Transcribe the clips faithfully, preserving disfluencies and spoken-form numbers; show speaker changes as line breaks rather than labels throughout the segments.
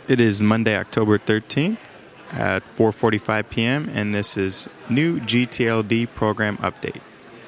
It is Monday, October thirteenth at four forty-five p.m., and this is new G T L D program update.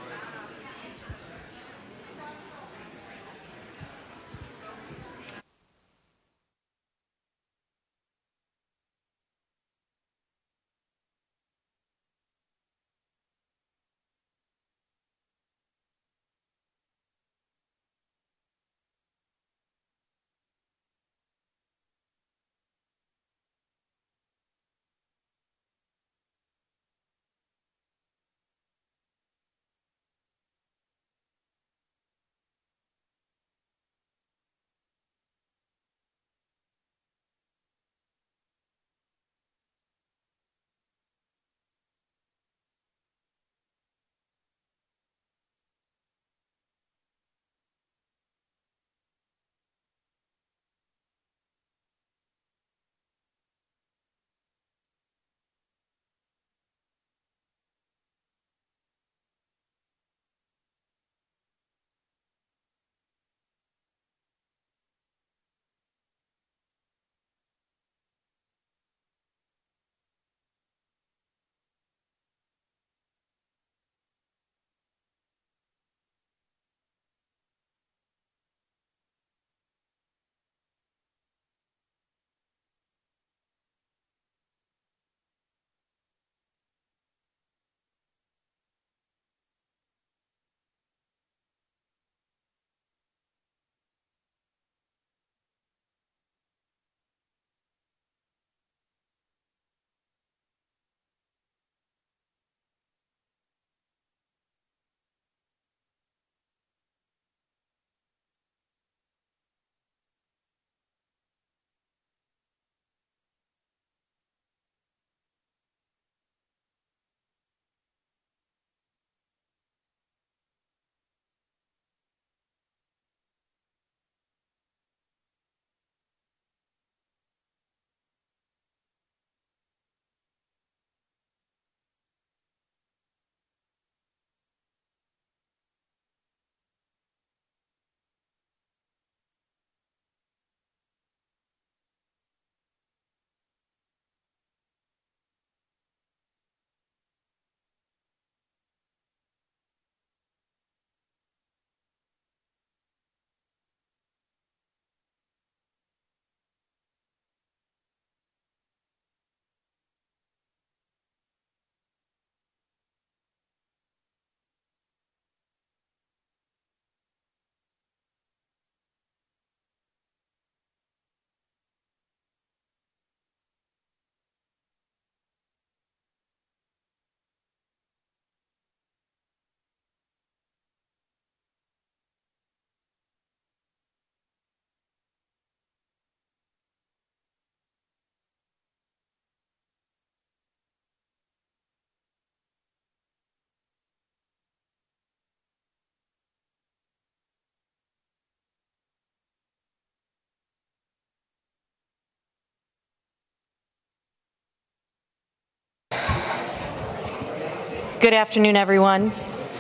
Good afternoon, everyone.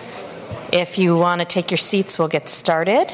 If you want to take your seats, we'll get started.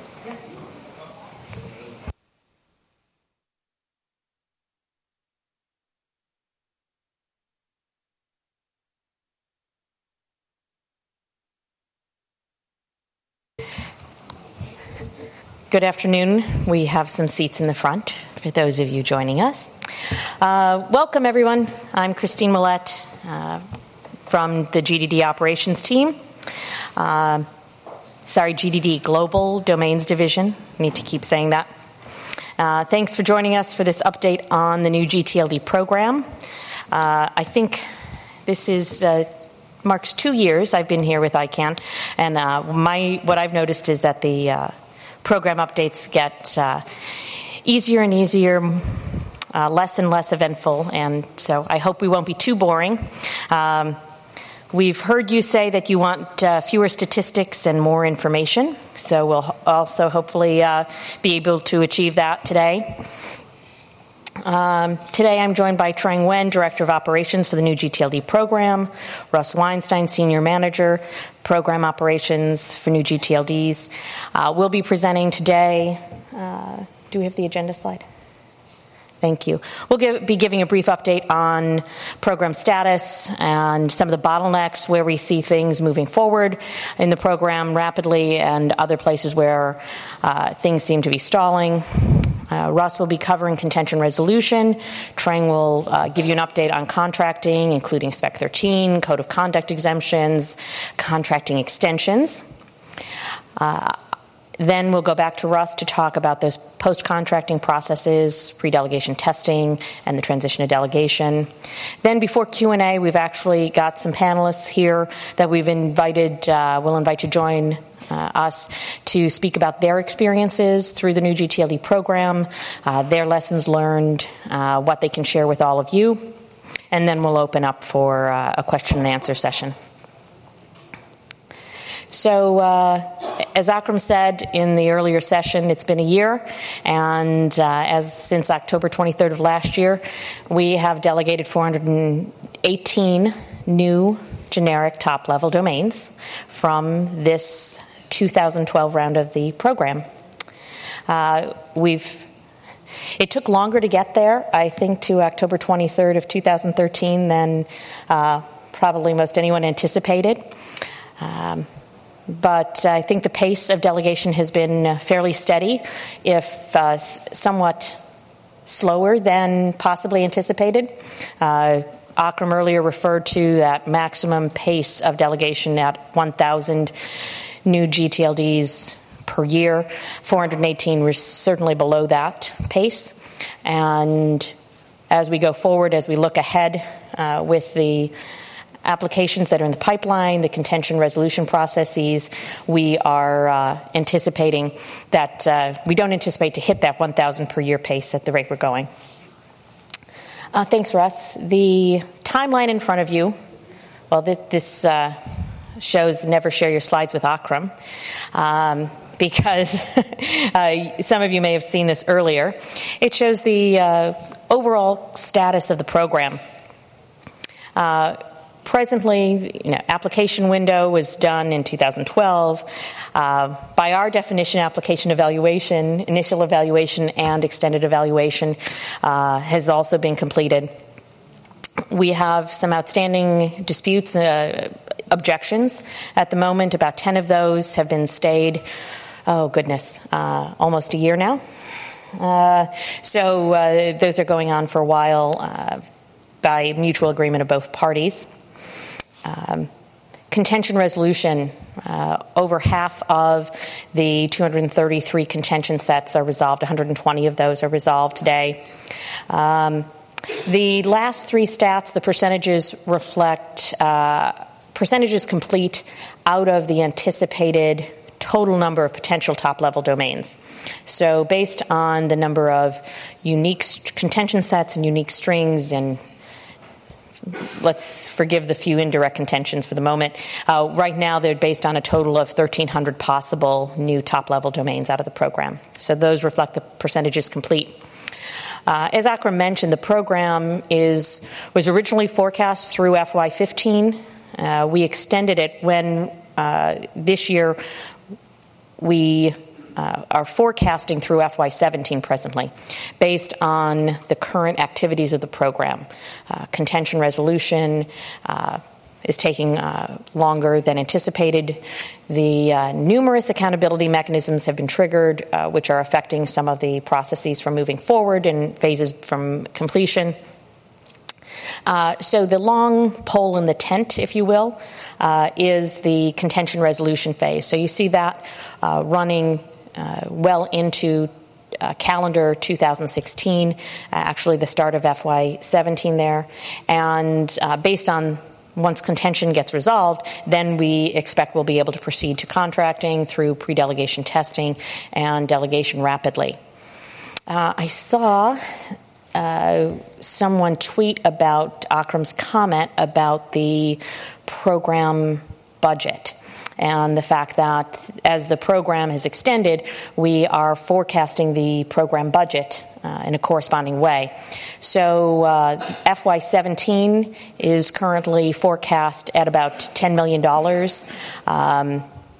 Good afternoon. We have some seats in the front for those of you joining us. Uh, welcome, everyone. I'm Christine Millette uh, from the G D D operations team. Uh, sorry, G D D, Global Domains Division. I need to keep saying that. Uh, thanks for joining us for this update on the new G T L D program. Uh, I think this is uh, marks two years I've been here with I CANN, and uh, my what I've noticed is that the uh, program updates get uh, easier and easier, uh, less and less eventful, and so I hope we won't be too boring. Um, we've heard you say that you want uh, fewer statistics and more information, so we'll also hopefully uh, be able to achieve that today. Um, today I'm joined by Trang Nguyen, Director of Operations for the new G T L D program, Russ Weinstein, Senior Manager, Program Operations for new G T L Ds. Uh, we'll be presenting today. Uh, do we have the agenda slide? Thank you. We'll give, be giving a brief update on program status and some of the bottlenecks where we see things moving forward in the program rapidly and other places where uh, things seem to be stalling. Uh, Russ will be covering contention resolution. Trang will uh, give you an update on contracting, including Spec thirteen, Code of Conduct exemptions, contracting extensions. Uh, Then we'll go back to Russ to talk about those post-contracting processes, pre-delegation testing, and the transition to delegation. Then before Q and A, we've actually got some panelists here that we've invited, uh, we'll invite to join uh, us to speak about their experiences through the new G T L D program, uh, their lessons learned, uh, what they can share with all of you. And then we'll open up for uh, a question and answer session. So, uh, as Akram said in the earlier session, it's been a year, and uh, as since October twenty-third of last year, we have delegated four hundred eighteen new generic top-level domains from this two thousand twelve round of the program. Uh, we've It took longer to get there, I think, to October twenty-third of two thousand thirteen than uh, probably most anyone anticipated. Um, But I think the pace of delegation has been fairly steady, if uh, somewhat slower than possibly anticipated. Uh, Akram earlier referred to that maximum pace of delegation at one thousand new G T L Ds per year. four hundred eighteen was certainly below that pace. And as we go forward, as we look ahead uh, with the applications that are in the pipeline, the contention resolution processes, we are uh, anticipating that uh, we don't anticipate to hit that one thousand per year pace at the rate we're going. Uh, thanks, Russ. The timeline in front of you, well, th- this uh, shows never share your slides with Akram, um, because uh, some of you may have seen this earlier. It shows the uh, overall status of the program. Uh, Presently, you know, application window was done in two thousand twelve. Uh, by our definition, application evaluation, initial evaluation, and extended evaluation uh, has also been completed. We have some outstanding disputes, uh, objections at the moment. About ten of those have been stayed, oh goodness, uh, almost a year now. Uh, so uh, those are going on for a while uh, by mutual agreement of both parties. Um, contention resolution, uh, over half of the two hundred thirty-three contention sets are resolved. one hundred twenty of those are resolved today. Um, the last three stats, the percentages reflect uh, percentages complete out of the anticipated total number of potential top-level domains. So based on the number of unique st- contention sets and unique strings, and let's forgive the few indirect contentions for the moment. Uh, right now, they're based on a total of thirteen hundred possible new top-level domains out of the program. So those reflect the percentages complete. Uh, as Akram mentioned, the program is was originally forecast through F Y fifteen. Uh, we extended it when uh, this year we Uh, are forecasting through F Y seventeen presently, based on the current activities of the program. Uh, contention resolution uh, is taking uh, longer than anticipated. The uh, numerous accountability mechanisms have been triggered, uh, which are affecting some of the processes from moving forward and phases from completion. Uh, so the long pole in the tent, if you will, uh, is the contention resolution phase. So you see that uh, running Uh, well into uh, calendar two thousand sixteen, uh, actually the start of F Y seventeen there. And uh, based on once contention gets resolved, then we expect we'll be able to proceed to contracting through pre-delegation testing and delegation rapidly. Uh, I saw uh, someone tweet about Akram's comment about the program budget, and the fact that as the program has extended, we are forecasting the program budget uh, in a corresponding way. So uh, F Y seventeen is currently forecast at about ten million dollars. Um,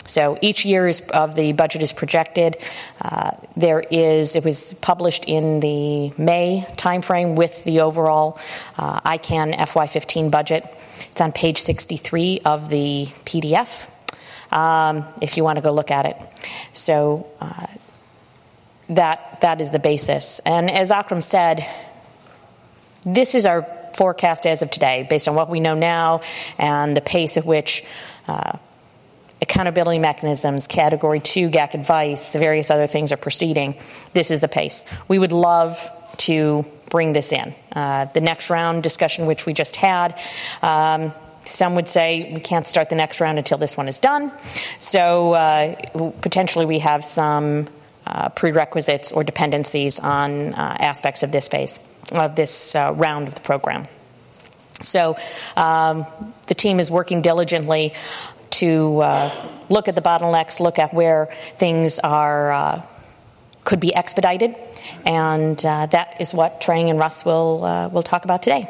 So each year is, of the budget is projected. Uh, there is, it was published in the May timeframe with the overall uh, I CAN F Y fifteen budget. It's on page sixty-three of the P D F, um, if you want to go look at it. So uh, that that is the basis. And as Akram said, this is our forecast as of today, based on what we know now and the pace at which uh, accountability mechanisms, Category two, G A C advice, various other things are proceeding. This is the pace. We would love to bring this in. Uh, the next round discussion, which we just had, um, some would say we can't start the next round until this one is done. So uh, potentially we have some uh, prerequisites or dependencies on uh, aspects of this phase, of this uh, round of the program. So um, the team is working diligently to uh, look at the bottlenecks, look at where things are uh, could be expedited, and uh, that is what Trang and Russ will uh, will talk about today.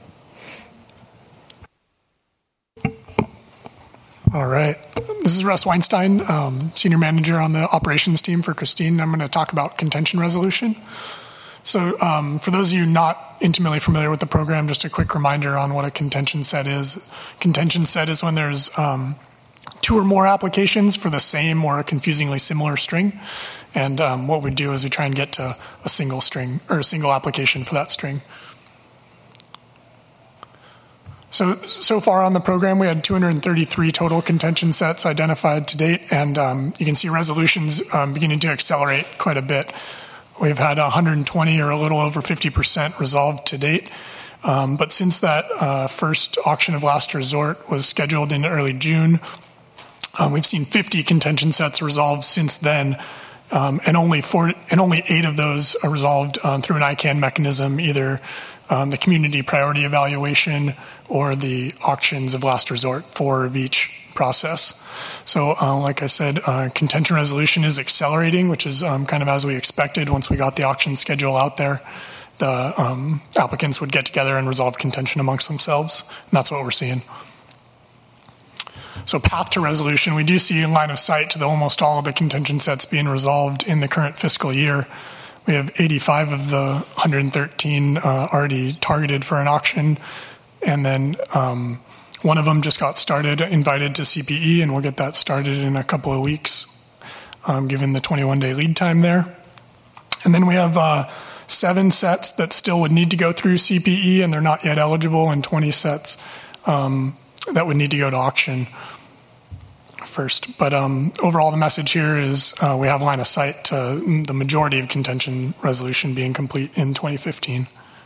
All right. This is Russ Weinstein, um, Senior Manager on the Operations team for Christine. I'm going to talk about contention resolution. So um, for those of you not intimately familiar with the program, just a quick reminder on what a contention set is. Contention set is when there's um, two or more applications for the same or a confusingly similar string. And um, what we do is we try and get to a single string or a single application for that string. So, so far on the program, we had two hundred thirty-three total contention sets identified to date, and um, you can see resolutions um, beginning to accelerate quite a bit. We've had one hundred twenty or a little over fifty percent resolved to date. Um, but since that uh, first auction of last resort was scheduled in early June, um, we've seen fifty contention sets resolved since then. Um, and only four, and only eight of those are resolved um, through an I CAN mechanism, either um, the community priority evaluation or the auctions of last resort, four of each process. So, uh, like I said, uh, contention resolution is accelerating, which is um, kind of as we expected. Once we got the auction schedule out there, the um, applicants would get together and resolve contention amongst themselves, and that's what we're seeing. So path to resolution, we do see a line of sight to the almost all of the contention sets being resolved in the current fiscal year. We have eighty-five of the one hundred thirteen uh, already targeted for an auction, and then um, one of them just got started, invited to C P E, and we'll get that started in a couple of weeks, um, given the twenty-one day lead time there. And then we have uh, seven sets that still would need to go through C P E, and they're not yet eligible, and twenty sets um, that would need to go to auction first. But um, overall, the message here is uh, we have line of sight to the majority of contention resolution being complete in twenty fifteen.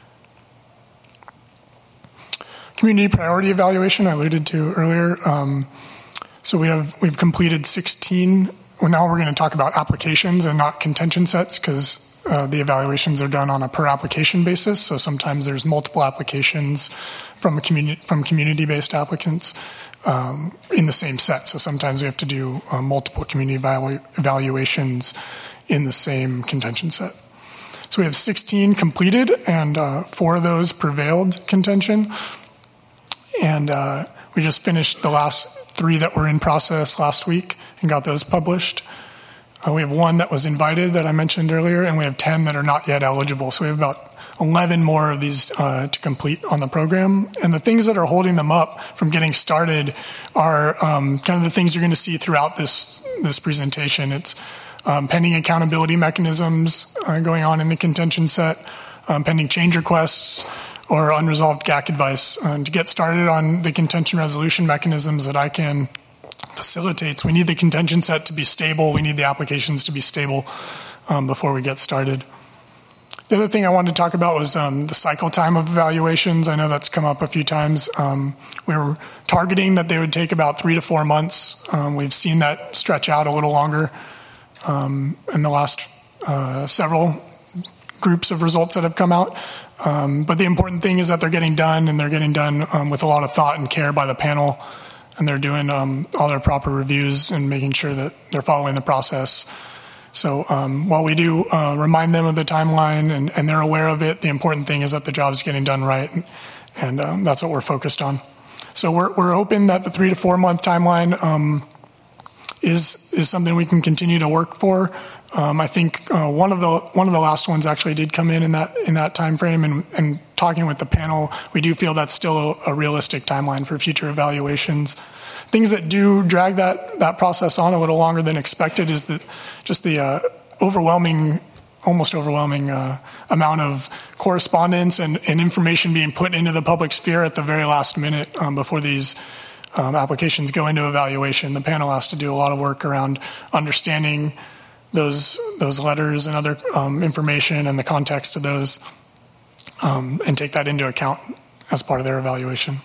Community priority evaluation I alluded to earlier. Um, so we have we've completed sixteen. Well, now we're going to talk about applications and not contention sets, because uh, the evaluations are done on a per application basis. So sometimes there's multiple applications from a community from community-based applicants um, in the same set. So sometimes we have to do uh, multiple community evalu- evaluations in the same contention set. So we have sixteen completed, and uh, four of those prevailed contention. And uh, we just finished the last three that were in process last week and got those published. Uh, we have one that was invited that I mentioned earlier, and we have ten that are not yet eligible. So we have about eleven more of these uh, to complete on the program. And the things that are holding them up from getting started are um, kind of the things you're going to see throughout this, this presentation. It's um, pending accountability mechanisms uh, going on in the contention set, um, pending change requests, or unresolved G A C advice. Uh, to get started on the contention resolution mechanisms that I CAN facilitates, we need the contention set to be stable. We need the applications to be stable um, before we get started. The other thing I wanted to talk about was um, the cycle time of evaluations. I know that's come up a few times. Um, we were targeting that they would take about three to four months. Um, we've seen that stretch out a little longer um, in the last uh, several groups of results that have come out. Um, but the important thing is that they're getting done, and they're getting done um, with a lot of thought and care by the panel, and they're doing um, all their proper reviews and making sure that they're following the process. So um, while we do uh, remind them of the timeline and, and they're aware of it, the important thing is that the job is getting done right, and, and um, that's what we're focused on. So we're, we're hoping that the three to four month timeline um, is is something we can continue to work for. Um, I think uh, one of the one of the last ones actually did come in in that in that time frame, and, and talking with the panel, we do feel that's still a, a realistic timeline for future evaluations. Things that do drag that that process on a little longer than expected is that just the uh, overwhelming, almost overwhelming uh, amount of correspondence and, and information being put into the public sphere at the very last minute um, before these um, applications go into evaluation. The panel has to do a lot of work around understanding those those letters and other um, information and the context of those, um, and take that into account as part of their evaluation.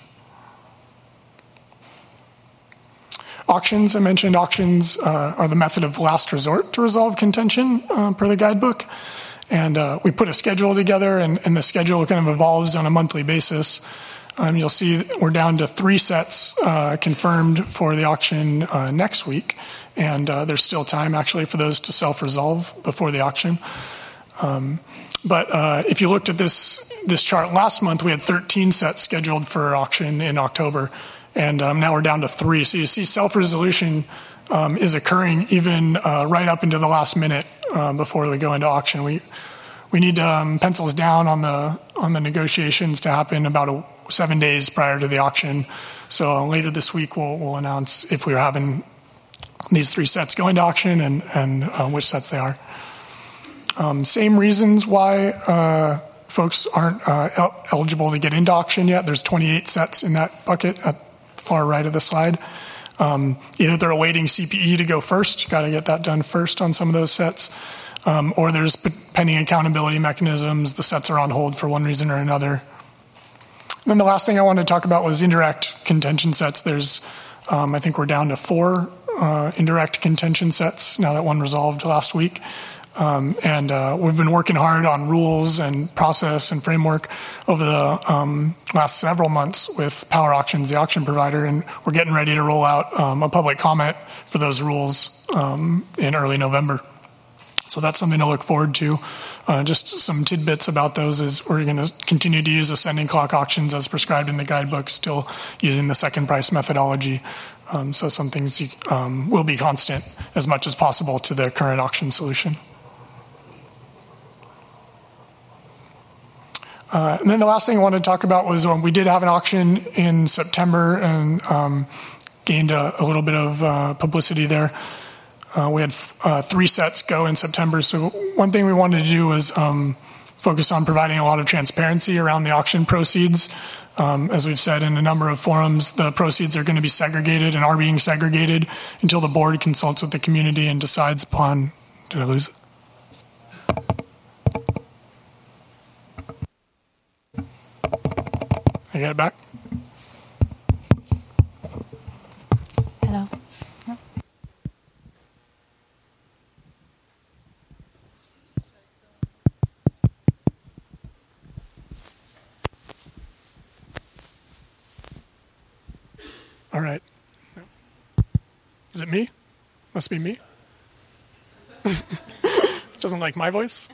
Auctions, I mentioned auctions uh, are the method of last resort to resolve contention uh, per the guidebook. And uh, we put a schedule together, and, and the schedule kind of evolves on a monthly basis. Um, you'll see we're down to three sets uh, confirmed for the auction uh, next week. And uh, there's still time, actually, for those to self-resolve before the auction. Um, but uh, if you looked at this, this chart last month, we had thirteen sets scheduled for auction in October. And um, now we're down to three. So you see self-resolution um, is occurring even uh, right up into the last minute uh, before we go into auction. We we need um, pencils down on the on the negotiations to happen about a, seven days prior to the auction. So uh, later this week we'll, we'll announce if we're having these three sets going to auction and, and uh, which sets they are. Um, same reasons why uh, folks aren't uh, el- eligible to get into auction yet. There's twenty-eight sets in that bucket at far right of the slide. Um, either they're awaiting C P E to go first, got to get that done first on some of those sets, um, or there's pending accountability mechanisms, the sets are on hold for one reason or another. And then the last thing I wanted to talk about was indirect contention sets. There's, um, I think we're down to four uh, indirect contention sets now that one resolved last week. Um, and uh, we've been working hard on rules and process and framework over the um, last several months with Power Auctions, the auction provider, and we're getting ready to roll out um, a public comment for those rules um, in early November. So that's something to look forward to. Uh, just some tidbits about those is we're going to continue to use ascending clock auctions as prescribed in the guidebook, still using the second price methodology. Um, so some things um, will be constant as much as possible to the current auction solution. Uh, and then the last thing I wanted to talk about was when we did have an auction in September and um, gained a, a little bit of uh, publicity there. Uh, we had uh, three sets go in September. So one thing we wanted to do was um, focus on providing a lot of transparency around the auction proceeds. Um, as we've said in a number of forums, the proceeds are going to be segregated and are being segregated until the board consults with the community and decides upon. Did I lose it? I got it back.
Hello. No.
All right. Is it me? Must be me. Doesn't like my voice.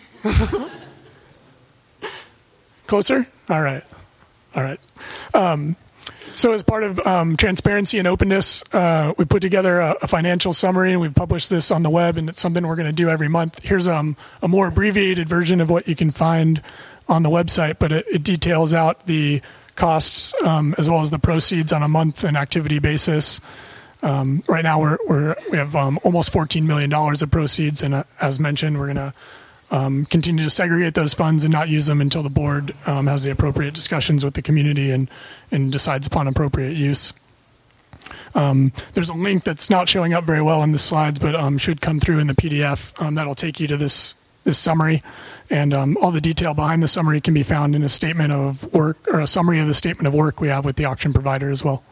Closer? All right. All right. Um, so as part of um, transparency and openness, uh, we put together a, a financial summary, and we've published this on the web, and it's something we're going to do every month. Here's um, a more abbreviated version of what you can find on the website, but it, it details out the costs um, as well as the proceeds on a month and activity basis. Um, right now, we're, we're, we have um, almost fourteen million dollars of proceeds, and uh, as mentioned, we're going to Um, continue to segregate those funds and not use them until the board um, has the appropriate discussions with the community and, and decides upon appropriate use. Um, there's a link that's not showing up very well in the slides, but um, should come through in the P D F. Um, that'll take you to this this summary, and um, all the detail behind the summary can be found in a statement of work or a summary of the statement of work we have with the auction provider as well.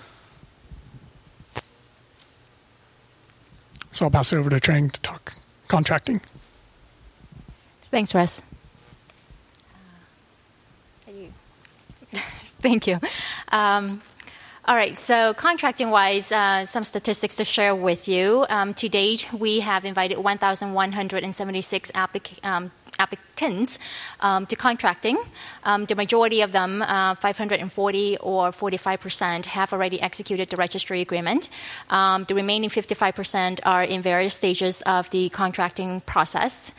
So I'll pass it over to Trang to talk contracting.
Thanks, Russ. Thank you. Um, all right, so contracting-wise, uh, some statistics to share with you. Um, to date, we have invited one thousand one hundred seventy-six applic- um, applicants um, to contracting. Um, the majority of them, uh, five hundred forty or forty-five percent, have already executed the registry agreement. Um, the remaining fifty-five percent are in various stages of the contracting process.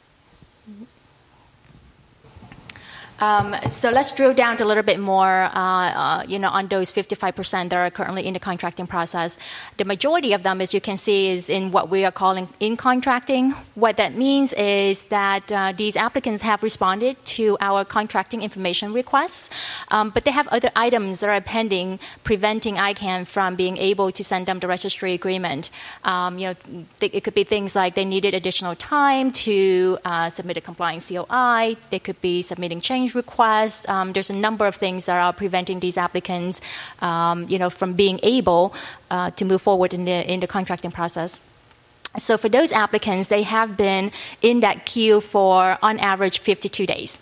Um, so let's drill down a little bit more, uh, uh, you know, on those fifty-five percent that are currently in the contracting process. The majority of them, as you can see, is in what we are calling in contracting. What that means is that uh, these applicants have responded to our contracting information requests, um, but they have other items that are pending, preventing I CANN from being able to send them the registry agreement. Um, you know, th- it could be things like they needed additional time to uh, submit a compliant C O I. They could be submitting change requests. Um, there's a number of things that are preventing these applicants, um, you know, from being able uh, to move forward in the in the contracting process. So for those applicants, they have been in that queue for, on average, fifty-two days.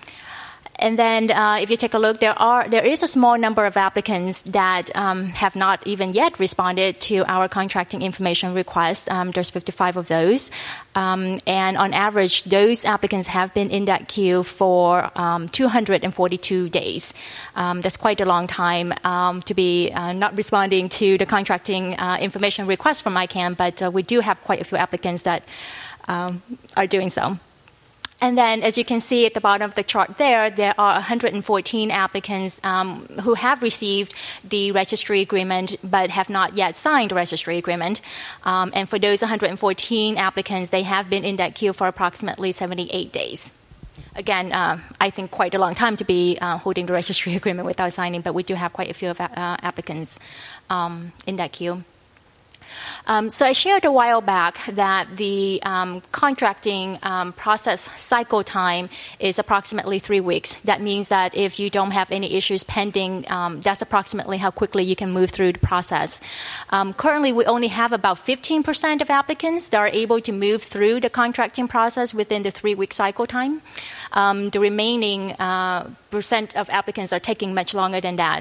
And then, uh, if you take a look, there are there is a small number of applicants that um, have not even yet responded to our contracting information request. Um, there's fifty-five of those, um, and on average, those applicants have been in that queue for um, two hundred forty-two days. Um, that's quite a long time um, to be uh, not responding to the contracting uh, information request from I CANN, but uh, we do have quite a few applicants that um, are doing so. And then, as you can see at the bottom of the chart there, there are one hundred fourteen applicants um, who have received the registry agreement but have not yet signed the registry agreement. Um, and for those one hundred fourteen applicants, they have been in that queue for approximately seventy-eight days. Again, uh, I think quite a long time to be uh, holding the registry agreement without signing, but we do have quite a few of, uh, applicants um, in that queue. Um, so I shared a while back that the um, contracting um, process cycle time is approximately three weeks. That means that if you don't have any issues pending, um, that's approximately how quickly you can move through the process. Um, currently, we only have about fifteen percent of applicants that are able to move through the contracting process within the three-week cycle time. Um, the remaining uh, percent of applicants are taking much longer than that.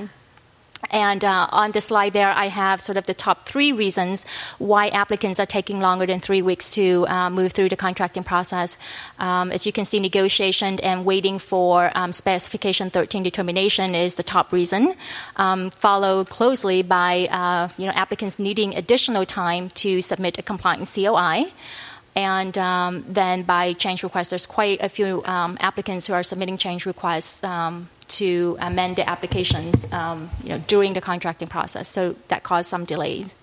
And uh, on the slide there, I have sort of the top three reasons why applicants are taking longer than three weeks to uh, move through the contracting process. Um, as you can see, negotiation and waiting for um, specification thirteen determination is the top reason, um, followed closely by uh, you know applicants needing additional time to submit a compliant C O I. And um, then by change requests, there's quite a few um, applicants who are submitting change requests um, to amend the applications um, you know, during the contracting process. So that caused some delays.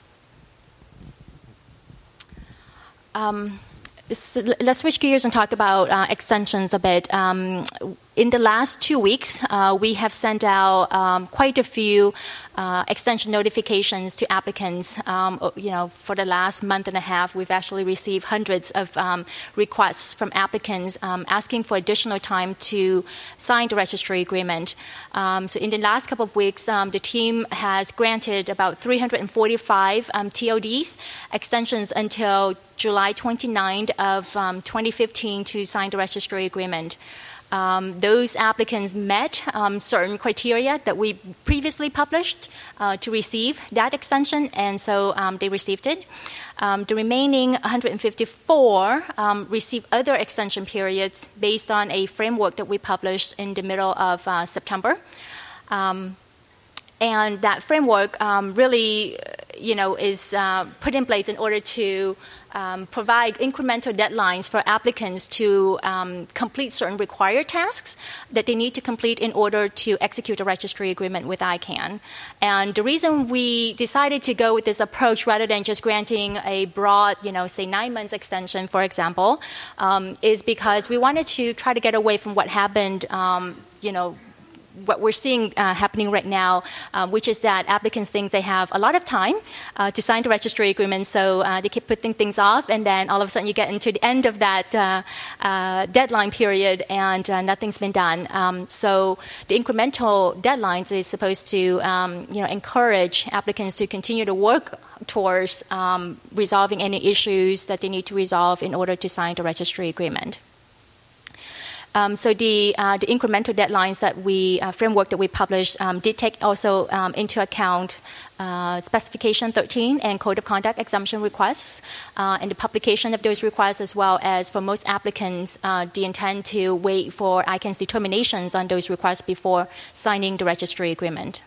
Um, so let's switch gears and talk about uh, extensions a bit. Um, in the last two weeks, uh, we have sent out um, quite a few uh, extension notifications to applicants. Um, you know, for the last month and a half, we've actually received hundreds of um, requests from applicants um, asking for additional time to sign the registry agreement. Um, so in the last couple of weeks, um, the team has granted about three hundred forty-five um, T O Ds, extensions until July twenty-ninth of um, twenty fifteen to sign the registry agreement. Um, those applicants met um, certain criteria that we previously published uh, to receive that extension, and so um, they received it. Um, the remaining one hundred fifty-four um, received other extension periods based on a framework that we published in the middle of uh, September. Um, and that framework um, really, you know, is uh, put in place in order to Um, provide incremental deadlines for applicants to um, complete certain required tasks that they need to complete in order to execute a registry agreement with I CANN. And the reason we decided to go with this approach rather than just granting a broad, you know, say nine months extension, for example, um, is because we wanted to try to get away from what happened, um, you know, what we're seeing uh, happening right now, uh, which is that applicants think they have a lot of time uh, to sign the registry agreement, so uh, they keep putting things off, and then all of a sudden you get into the end of that uh, uh, deadline period and uh, nothing's been done. Um, so the incremental deadlines is supposed to um, you know, encourage applicants to continue to work towards um, resolving any issues that they need to resolve in order to sign the registry agreement. Um, so the uh, the incremental deadlines that we uh, framework that we published um, did take also um, into account uh, specification thirteen and code of conduct exemption requests, uh, and the publication of those requests, as well as for most applicants, uh, the intent to wait for I C A N's determinations on those requests before signing the registry agreement.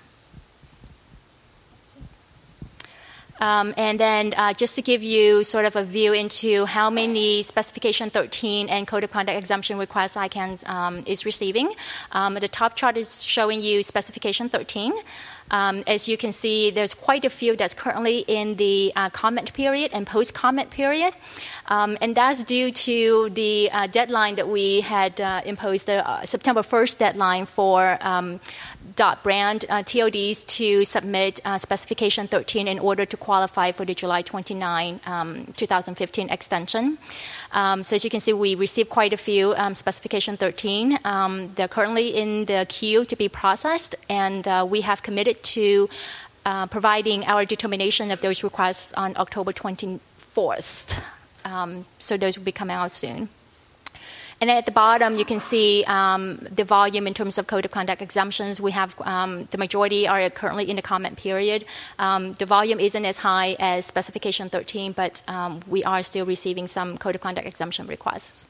Um, and then uh, just to give you sort of a view into how many specification thirteen and code of conduct exemption requests I C A N um, is receiving, um, the top chart is showing you specification thirteen. Um, as you can see, there's quite a few that's currently in the uh, comment period and post-comment period. Um, and that's due to the uh, deadline that we had uh, imposed, the uh, September first deadline for um, dot brand uh, T O Ds to submit uh, specification thirteen in order to qualify for the July twenty-ninth, um, twenty fifteen extension. Um, so as you can see, we received quite a few um, specification thirteen. Um, they're currently in the queue to be processed, and uh, we have committed to uh, providing our determination of those requests on October twenty-fourth. Um, so those will be coming out soon. And then at the bottom, you can see um, the volume in terms of code of conduct exemptions. We have um, the majority are currently in the comment period. Um, the volume isn't as high as specification thirteen, but um, we are still receiving some code of conduct exemption requests.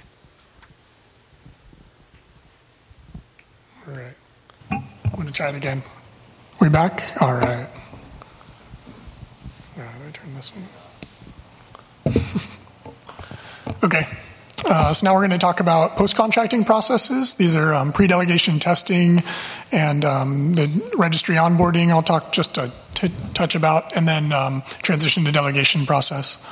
All right. I'm going to try it again. We back? All right. Now, how do I turn this one? Okay. Uh, so now we're going to talk about post-contracting processes. These are um, pre-delegation testing and um, the registry onboarding I'll talk just a t- touch about, and then um, transition to delegation process.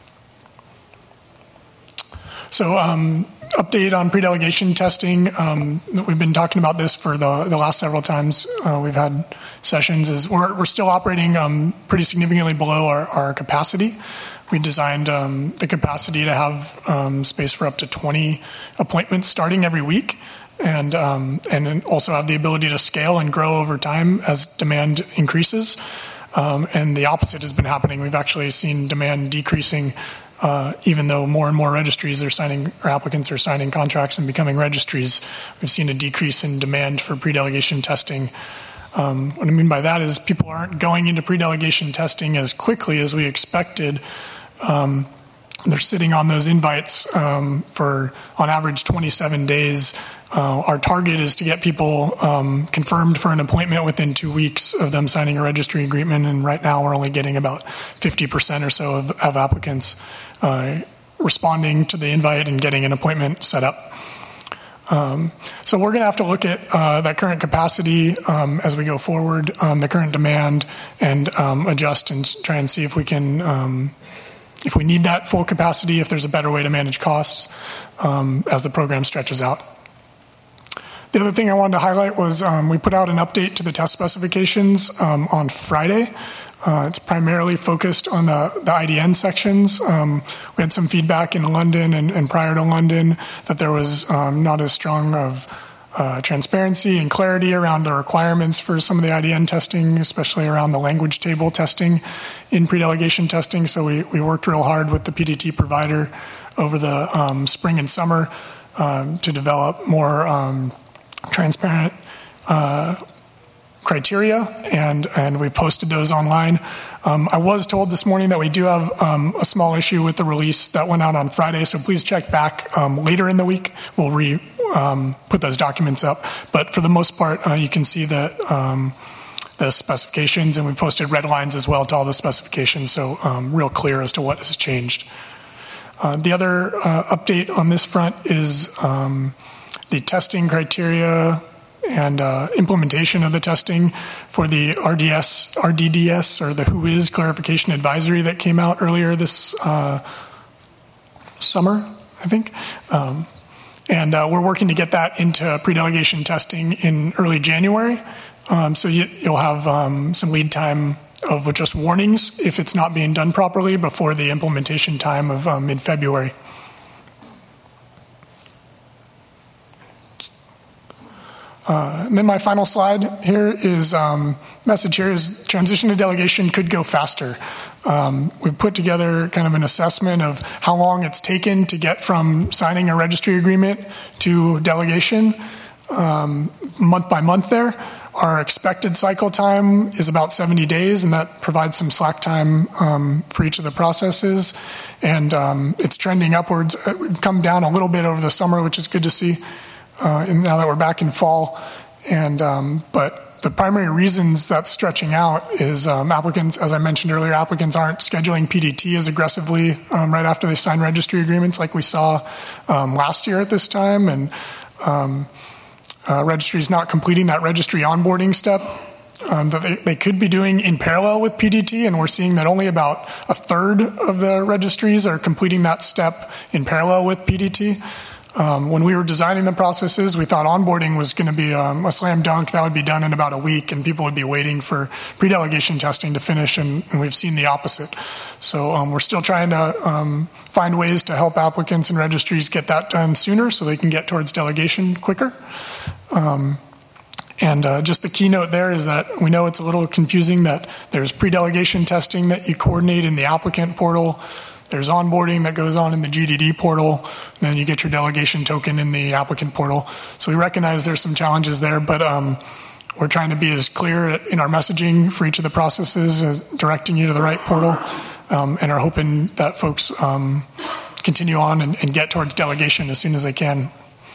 So um, update on pre-delegation testing. Um, we've been talking about this for the, the last several times uh, we've had sessions. Is we're, we're still operating um, pretty significantly below our, our capacity. We designed um, the capacity to have um, space for up to twenty appointments starting every week, and um, and also have the ability to scale and grow over time as demand increases. Um, and the opposite has been happening. We've actually seen demand decreasing, uh, even though more and more registries are signing, or applicants are signing contracts and becoming registries. We've seen a decrease in demand for pre-delegation testing. Um, what I mean by that is people aren't going into pre-delegation testing as quickly as we expected. Um, they're sitting on those invites um, for, on average, twenty-seven days. Uh, our target is to get people um, confirmed for an appointment within two weeks of them signing a registry agreement, and right now we're only getting about fifty percent or so of, of applicants uh, responding to the invite and getting an appointment set up. Um, so we're going to have to look at uh, that current capacity um, as we go forward, um, the current demand, and um, adjust and try and see if we can, um, if we need that full capacity, if there's a better way to manage costs um, as the program stretches out. The other thing I wanted to highlight was um, we put out an update to the test specifications um, on Friday. Uh, it's primarily focused on the, the I D N sections. Um, we had some feedback in London and, and prior to London that there was um, not as strong of uh, transparency and clarity around the requirements for some of the I D N testing, especially around the language table testing in pre-delegation testing. So we, we worked real hard with the P D T provider over the um, spring and summer um, to develop more um, transparent uh criteria, and, and we posted those online. Um, I was told this morning that we do have um, a small issue with the release that went out on Friday, so please check back um, later in the week. We'll re um, put those documents up. But for the most part, uh, you can see the, um, the specifications, and we posted red lines as well to all the specifications, so um, real clear as to what has changed. Uh, the other uh, update on this front is um, the testing criteria and uh, implementation of the testing for the R D S, R D D S, or the Who Is Clarification Advisory that came out earlier this uh, summer, I think. Um, and uh, we're working to get that into pre-delegation testing in early January. Um, so you, you'll have um, some lead time of just warnings if it's not being done properly before the implementation time of um, mid-February. Uh, and then my final slide here is, um, message here is transition to delegation could go faster. Um, we've put together kind of an assessment of how long it's taken to get from signing a registry agreement to delegation, um, month by month there. Our expected cycle time is about seventy days, and that provides some slack time um, for each of the processes. And um, it's trending upwards. We've come down a little bit over the summer, which is good to see, uh, and now that we're back in fall. And um, but the primary reasons that's stretching out is um, applicants, as I mentioned earlier, applicants aren't scheduling P D T as aggressively um, right after they sign registry agreements like we saw um, last year at this time. And um, Uh, registries not completing that registry onboarding step um, that they, they could be doing in parallel with P D T, and we're seeing that only about a third of the registries are completing that step in parallel with P D T. Um, when we were designing the processes, we thought onboarding was going to be um, a slam dunk. That would be done in about a week, and people would be waiting for pre-delegation testing to finish, and, and we've seen the opposite. So um, we're still trying to um, find ways to help applicants and registries get that done sooner so they can get towards delegation quicker. Um, and uh, just the keynote there is that we know it's a little confusing that there's pre-delegation testing that you coordinate in the applicant portal. There's onboarding that goes on in the G D D portal, and then you get your delegation token in the applicant portal. So we recognize there's some challenges there, but um, we're trying to be as clear in our messaging for each of the processes, as directing you to the right portal, um, and are hoping that folks um, continue on and, and get towards delegation as soon as they can.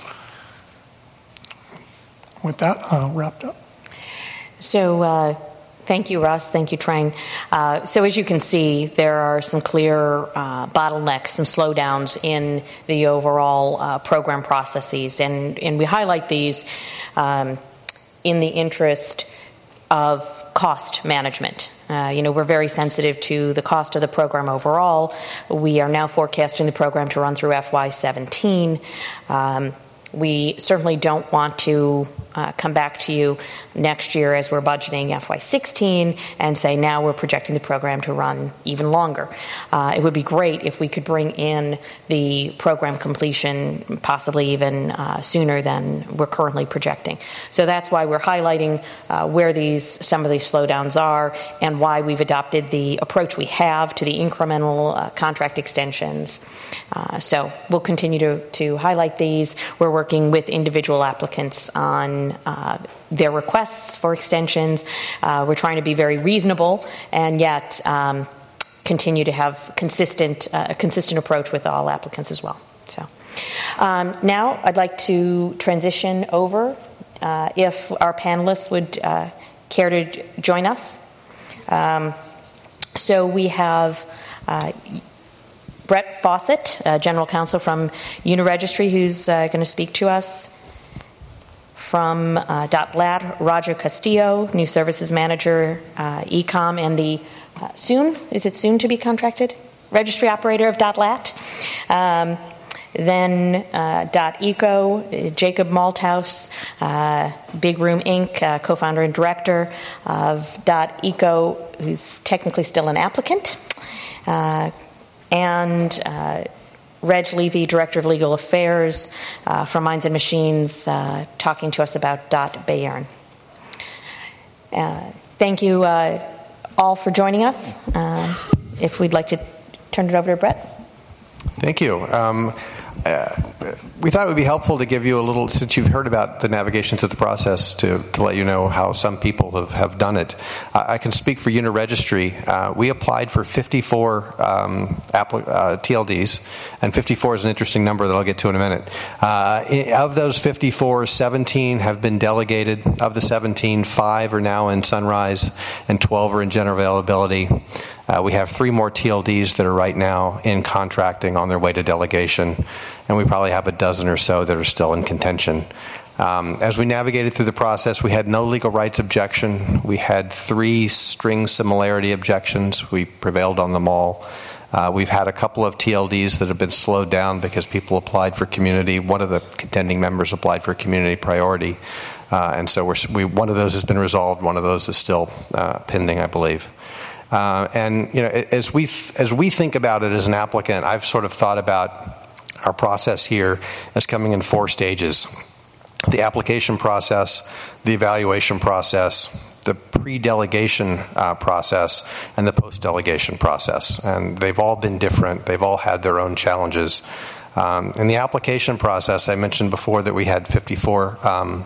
With that, uh, wrapped up.
So uh, thank you, Russ. Thank you, Trang. Uh, so as you can see, there are some clear uh, bottlenecks, some slowdowns in the overall uh, program processes. And, and we highlight these um, in the interest of cost management. Uh, you know, we're very sensitive to the cost of the program overall. We are now forecasting the program to run through F Y seventeen. Um, We certainly don't want to uh, come back to you next year as we're budgeting F Y sixteen and say now we're projecting the program to run even longer. Uh, it would be great if we could bring in the program completion possibly even uh, sooner than we're currently projecting. So that's why we're highlighting uh, where these some of these slowdowns are and why we've adopted the approach we have to the incremental uh, contract extensions. Uh, so we'll continue to, to highlight these. We're working with individual applicants on uh, their requests for extensions. Uh, we're trying to be very reasonable and yet um, continue to have consistent uh, a consistent approach with all applicants as well. So um, now I'd like to transition over uh, if our panelists would uh, care to join us. Um, so we have uh, Brett Fawcett, uh, General Counsel from Uniregistry, who's uh, going to speak to us. From uh, .lat, Roger Castillo, New Services Manager, uh, E-com, and the uh, soon, is it soon to be contracted? Registry Operator of .lat. Um, then uh, .eco, Jacob Malthouse, uh, Big Room Incorporated, uh, co-founder and director of .eco, who's technically still an applicant. Uh, and uh, Reg Levy, Director of Legal Affairs uh, from Minds and Machines, uh, talking to us about Bayern. Uh, thank you uh, all for joining us. Uh, if we'd like to turn it over to Brett.
Thank you. Um, uh, we thought it would be helpful to give you a little, since you've heard about the navigation through the process, to, to let you know how some people have, have done it. Uh, I can speak for Uniregistry. Uh, we applied for fifty-four um, appli- uh, T L Ds, and fifty-four is an interesting number that I'll get to in a minute. Uh, of those fifty-four, seventeen have been delegated. Of the seventeen, five are now in Sunrise, and twelve are in general availability. Uh, we have three more T L Ds that are right now in contracting on their way to delegation, and we probably have a dozen or so that are still in contention. Um, as we navigated through the process, we had no legal rights objection. We had three string similarity objections. We prevailed on them all. Uh, we've had a couple of T L Ds that have been slowed down because people applied for community. One of the contending members applied for community priority. Uh, and so we're, we, one of those has been resolved. One of those is still uh, pending, I believe. Uh, and you know, as we th- as we think about it as an applicant, I've sort of thought about our process here as coming in four stages: the application process, the evaluation process, the pre-delegation uh, process, and the post-delegation process. And they've all been different. They've all had their own challenges. Um, in the application process, I mentioned before that we had fifty-four um,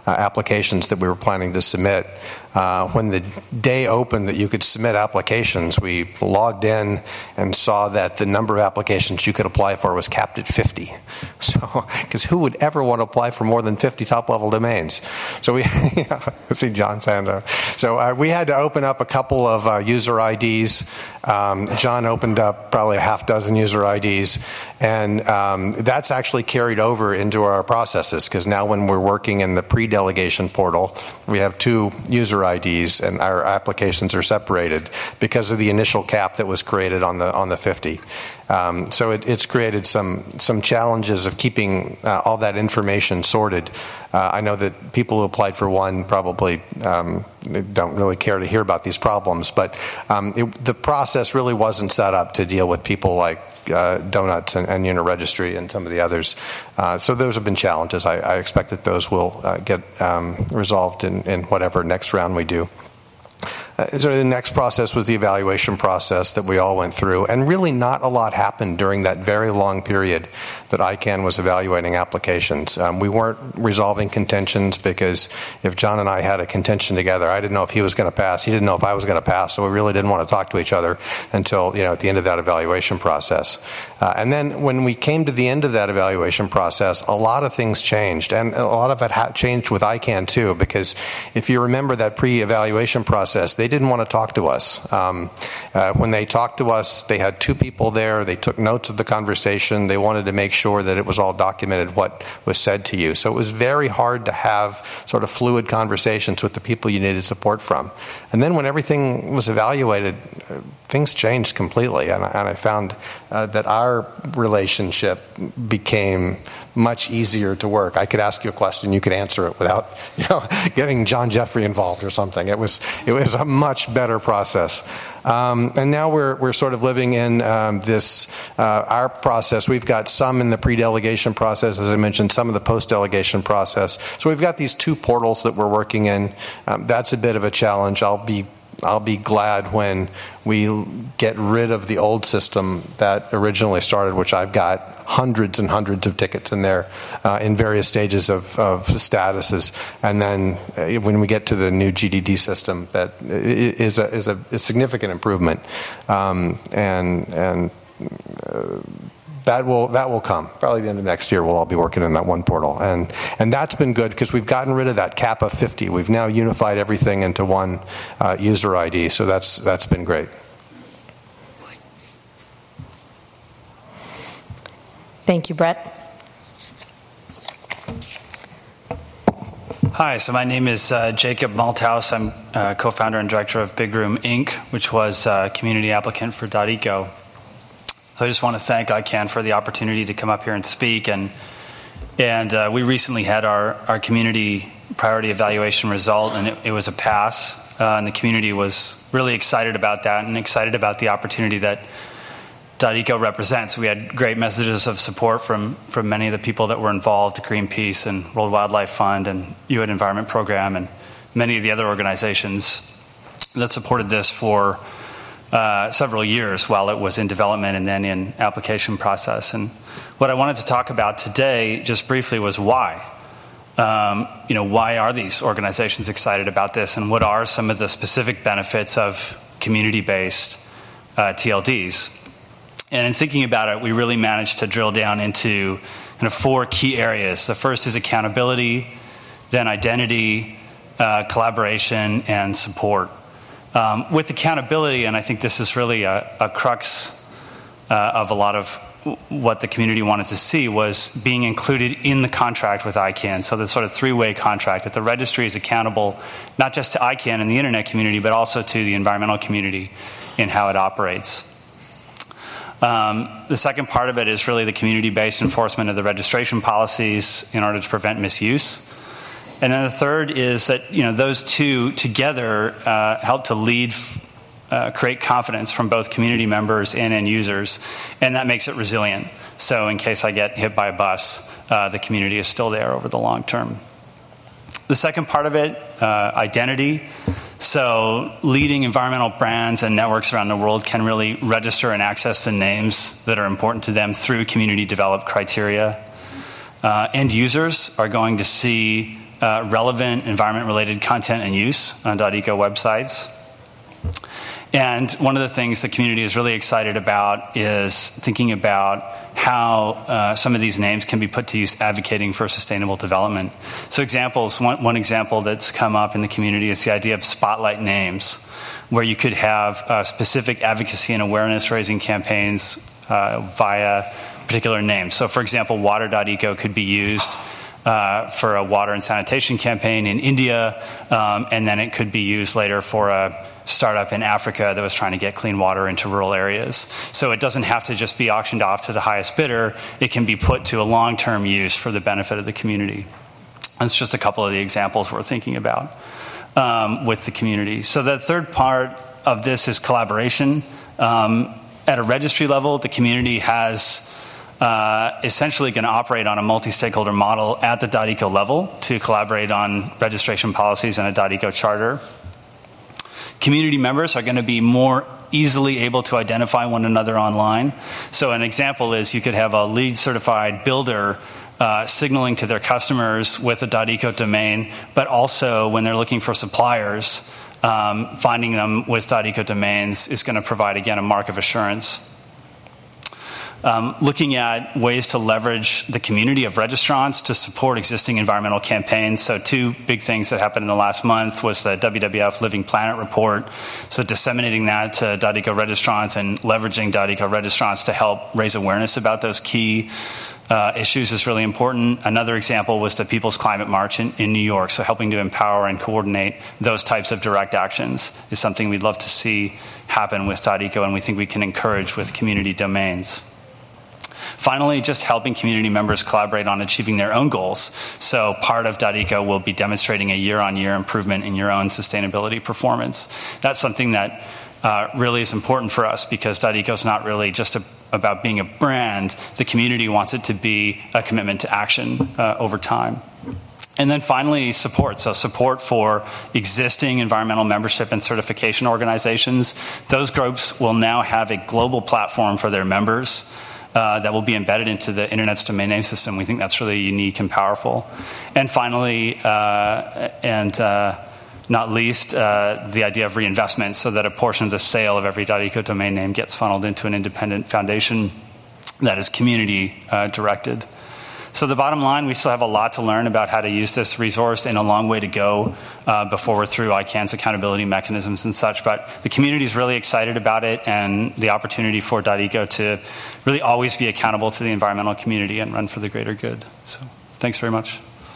uh, applications that we were planning to submit. Uh, when the day opened that you could submit applications, we logged in and saw that the number of applications you could apply for was capped at fifty. So, because who would ever want to apply for more than fifty top-level domains? So we, let's see, John Sando. So uh, we had to open up a couple of uh, user I Ds. Um, John opened up probably a half dozen user I Ds, and um, that's actually carried over into our processes, because now when we're working in the pre-delegation portal, we have two user I Ds, and our applications are separated because of the initial cap that was created on the on the fifty. Um, so it, it's created some some challenges of keeping uh, all that information sorted. Uh, I know that people who applied for one probably um, don't really care to hear about these problems, but um, it, the process really wasn't set up to deal with people like uh, Donuts and, and Uniregistry and some of the others. Uh, so those have been challenges. I, I expect that those will uh, get um, resolved in, in whatever next round we do. Uh, so the next process was the evaluation process that we all went through, and really not a lot happened during that very long period that I CANN was evaluating applications. Um, we weren't resolving contentions, because if John and I had a contention together, I didn't know if he was going to pass, he didn't know if I was going to pass, so we really didn't want to talk to each other until, you know, at the end of that evaluation process. Uh, and then when we came to the end of that evaluation process, a lot of things changed, and a lot of it ha- changed with I CANN too, because if you remember that pre-evaluation process, they didn't want to talk to us. Um, uh, when they talked to us, they had two people there. They took notes of the conversation. They wanted to make sure that it was all documented what was said to you. So it was very hard to have sort of fluid conversations with the people you needed support from. And then when everything was evaluated, uh, things changed completely. And I, and I found uh, that our relationship became much easier to work. I could ask you a question, you could answer it without, you know, getting John Jeffrey involved or something. It was it was a much better process. Um, and now we're we're sort of living in um, this uh, our process. We've got some in the pre-delegation process, as I mentioned, some of the post-delegation process. So we've got these two portals that we're working in. Um, that's a bit of a challenge. I'll be I'll be glad when we get rid of the old system that originally started, which I've got hundreds and hundreds of tickets in there uh, in various stages of, of statuses. And then uh, when we get to the new G D D system, that is a, is a, a significant improvement. Um, and and uh, That will that will come. Probably the end of next year, we'll all be working in that one portal, and and that's been good because we've gotten rid of that cap of fifty. We've now unified everything into one uh, user I D, so that's that's been great.
Thank you, Brett.
Hi, so my name is uh, Jacob Malthouse. I'm uh, co-founder and director of Big Room Incorporated, which was a community applicant for .eco. So I just want to thank I CANN for the opportunity to come up here and speak. And and uh, we recently had our, our community priority evaluation result, and it, it was a pass. Uh, and the community was really excited about that and excited about the opportunity that .eco represents. We had great messages of support from, from many of the people that were involved, Greenpeace and World Wildlife Fund and U N Environment Program and many of the other organizations that supported this for Uh, several years while it was in development and then in application process. And what I wanted to talk about today, just briefly, was why. Um, you know, why are these organizations excited about this, and what are some of the specific benefits of community-based uh, T L Ds? And in thinking about it, we really managed to drill down into kind of four key areas. The first is accountability, then identity, uh, collaboration, and support. Um, with accountability, and I think this is really a, a crux uh, of a lot of what the community wanted to see, was being included in the contract with I CANN. So the sort of three-way contract, that the registry is accountable not just to I CANN and the internet community, but also to the environmental community in how it operates. Um, the second part of it is really the community-based enforcement of the registration policies in order to prevent misuse. And then the third is that, you know, those two together uh, help to lead, uh, create confidence from both community members and end users, and that makes it resilient. So in case I get hit by a bus, uh, the community is still there over the long term. The second part of it, uh, identity. So leading environmental brands and networks around the world can really register and access the names that are important to them through community-developed criteria. Uh, end users are going to see uh, relevant environment-related content and use on .eco websites. And one of the things the community is really excited about is thinking about how uh, some of these names can be put to use advocating for sustainable development. So examples, one, one example that's come up in the community is the idea of spotlight names, where you could have uh, specific advocacy and awareness raising campaigns uh, via particular names. So for example, water dot eco could be used uh, for a water and sanitation campaign in India, um, and then it could be used later for a startup in Africa that was trying to get clean water into rural areas. So it doesn't have to just be auctioned off to the highest bidder. It can be put to a long-term use for the benefit of the community. That's just a couple of the examples we're thinking about um, with the community. So the third part of this is collaboration. Um, at a registry level, the community has uh, essentially going to operate on a multi-stakeholder model at the .eco level to collaborate on registration policies and a .eco charter. Community members are going to be more easily able to identify one another online. So an example is you could have a LEED certified builder uh, signaling to their customers with a .eco domain, but also when they're looking for suppliers, um, finding them with .eco domains is going to provide, again, a mark of assurance. Um, looking at ways to leverage the community of registrants to support existing environmental campaigns. So two big things that happened in the last month was the W W F Living Planet report. So disseminating that to .eco registrants and leveraging .eco registrants to help raise awareness about those key uh, issues is really important. Another example was the People's Climate March in, in New York. So helping to empower and coordinate those types of direct actions is something we'd love to see happen with .eco, and we think we can encourage with community domains. Finally, just helping community members collaborate on achieving their own goals. So part of .eco will be demonstrating a year-on-year improvement in your own sustainability performance. That's something that uh, really is important for us because .eco is not really just a, about being a brand. The community wants it to be a commitment to action uh, over time. And then finally, support. So support for existing environmental membership and certification organizations. Those groups will now have a global platform for their members Uh, that will be embedded into the Internet's domain name system. We think that's really unique and powerful. And finally, uh, and uh, not least, uh, the idea of reinvestment, so that a portion of the sale of every .eco domain name gets funneled into an independent foundation that is community uh, directed. So the bottom line, we still have a lot to learn about how to use this resource and a long way to go uh, before we're through I CANN's accountability mechanisms and such. But the community is really excited about it and the opportunity for .eco to really always be accountable to the environmental community and run for the greater good. So thanks very much.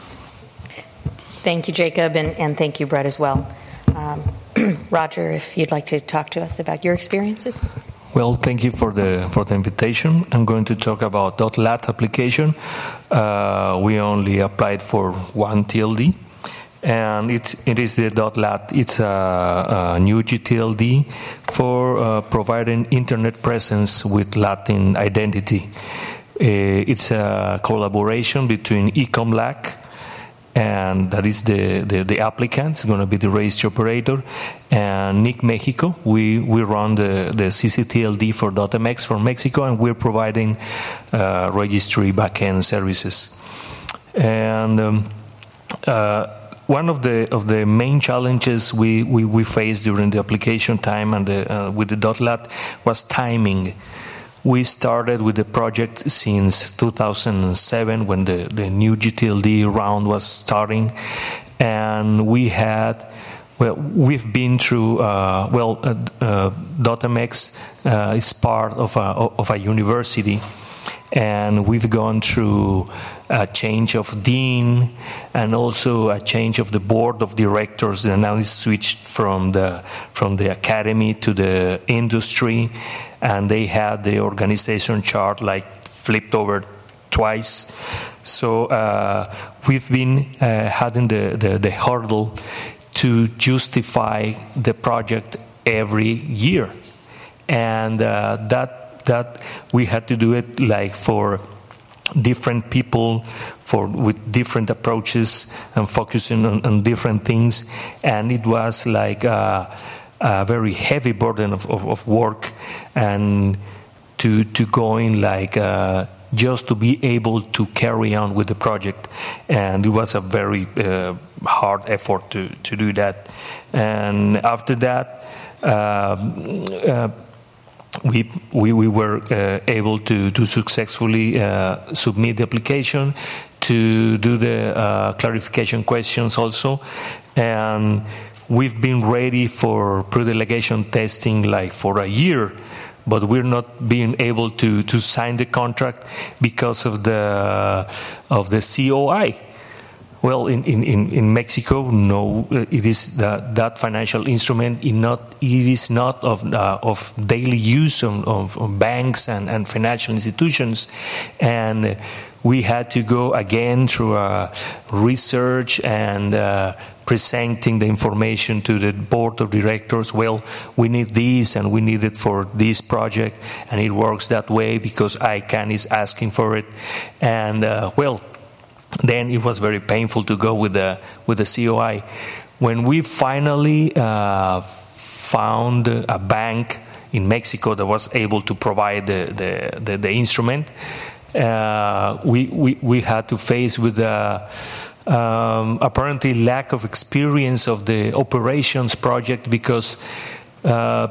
Thank you, Jacob, and, and thank you, Brett, as well. Um, Roger, if you'd like to talk to us about your experiences.
Well, thank you for the for the invitation. I'm going to talk about .lat application. Uh, we only applied for one T L D, and it's it is the .lat. It's a, a new G T L D for uh, providing internet presence with Latin identity. Uh, it's a collaboration between Ecomlac, and that is the, the, the applicant. It's going to be the registry operator, and N I C Mexico. We we run the, the C C T L D for .mx for Mexico, and we're providing uh, registry backend services. And um, uh, one of the of the main challenges we, we, we faced during the application time and the, uh, with the .lat was timing. We started with the project since two thousand seven when the, the new G T L D round was starting, and we had, well, we've been through, uh, well, uh, uh, .mx uh, is part of a, of a university, and we've gone through a change of dean and also a change of the board of directors, and now it's switched from the from the academy to the industry. And they had the organization chart like flipped over twice. So uh, we've been uh, having the, the, the hurdle to justify the project every year. And uh, that that we had to do it like for different people, for with different approaches and focusing on, on different things. And it was like Uh, a very heavy burden of, of, of work, and to to go in like uh, just to be able to carry on with the project. And it was a very uh, hard effort to, to do that. And after that, uh, uh, we, we we were uh, able to, to successfully uh, submit the application, to do the uh, clarification questions also. And we've been ready for pre-delegation testing like for a year, but we're not being able to, to sign the contract because of the of the C O I. Well, in, in, in Mexico, no, it is the, that financial instrument is not it is not of uh, of daily use of, of, of banks and, and financial institutions, and we had to go again through uh, research and uh, presenting the information to the board of directors. Well, we need this and we need it for this project, and it works that way because I C A N is asking for it, and uh, well. Then it was very painful to go with the with the C O I. When we finally uh, found a bank in Mexico that was able to provide the the, the, the instrument, uh, we, we we had to face with the um, apparently lack of experience of the operations project because uh,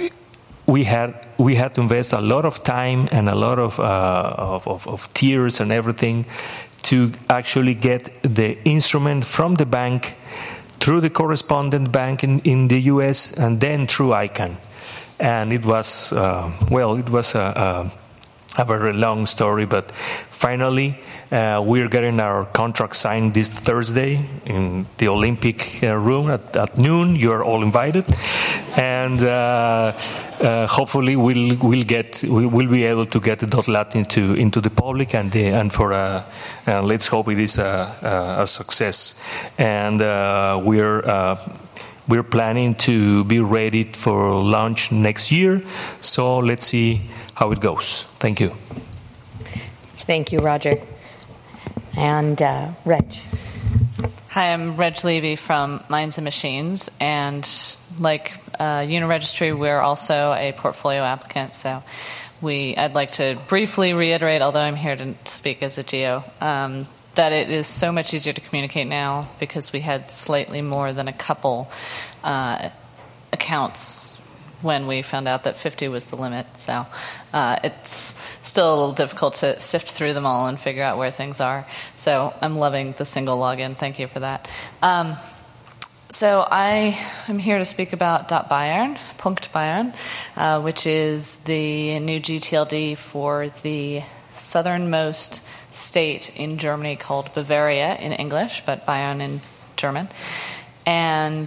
we had we had to invest a lot of time and a lot of uh, of, of, of tears and everything to actually get the instrument from the bank through the correspondent bank in, in the U S and then through I C A N. And it was, uh, well, it was a, a, a very long story, but finally uh, we're getting our contract signed this Thursday in the Olympic uh, room at, at noon. You're all invited. And uh, uh, hopefully we'll we'll get we will be able to get the .lat into into the public and the, and for a, uh, let's hope it is a, a, a success. And uh, we're uh, we're planning to be ready for launch next year. So let's see how it goes. Thank you.
Thank you, Roger. And uh, Reg.
Hi, I'm Reg Levy from Minds and Machines, and like uh, Uniregistry, we're also a portfolio applicant. So, we I'd like to briefly reiterate, although I'm here to speak as a geo, um, that it is so much easier to communicate now because we had slightly more than a couple uh, accounts when we found out that fifty was the limit. So uh, it's still a little difficult to sift through them all and figure out where things are. So I'm loving the single login. Thank you for that. Um, so I am here to speak about .Bayern, Punkt Bayern, uh, which is the new G T L D for the southernmost state in Germany called Bavaria in English, but Bayern in German. And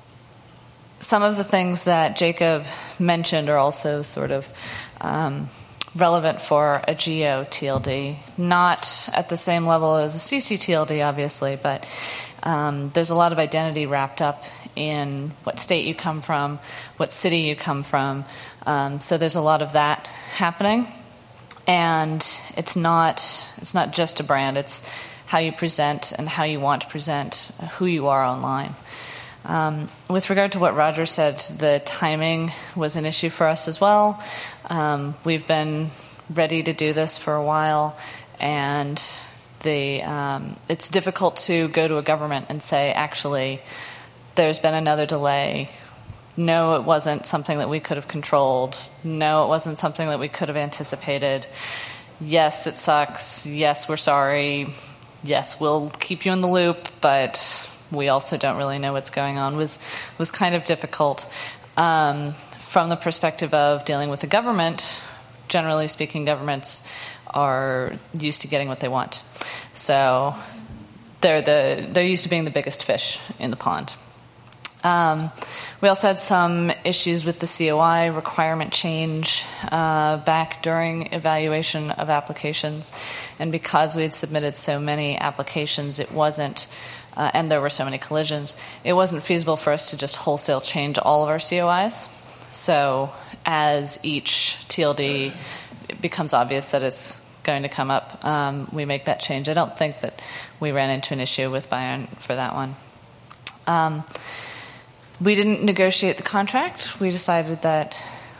some of the things that Jacob mentioned are also sort of um, relevant for a geo T L D, not at the same level as a C C T L D, obviously, but um, there's a lot of identity wrapped up in what state you come from, what city you come from. Um, so there's a lot of that happening, and it's not it's not just a brand; it's how you present and how you want to present who you are online. Um, with regard to what Roger said, the timing was an issue for us as well. Um, we've been ready to do this for a while, and the um, it's difficult to go to a government and say, actually, there's been another delay. No, it wasn't something that we could have controlled. No, it wasn't something that we could have anticipated. Yes, it sucks. Yes, we're sorry. Yes, we'll keep you in the loop, but we also don't really know what's going on, was was kind of difficult. Um, from the perspective of dealing with the government, generally speaking, governments are used to getting what they want. So they're the they're used to being the biggest fish in the pond. Um, we also had some issues with the C O I requirement change uh, back during evaluation of applications, and because we had submitted so many applications, it wasn't Uh, and there were so many collisions, it wasn't feasible for us to just wholesale change all of our C O Is. So as each T L D becomes obvious that it's going to come up, um, we make that change. I don't think that we ran into an issue with Bayern for that one. Um, we didn't negotiate the contract. We decided that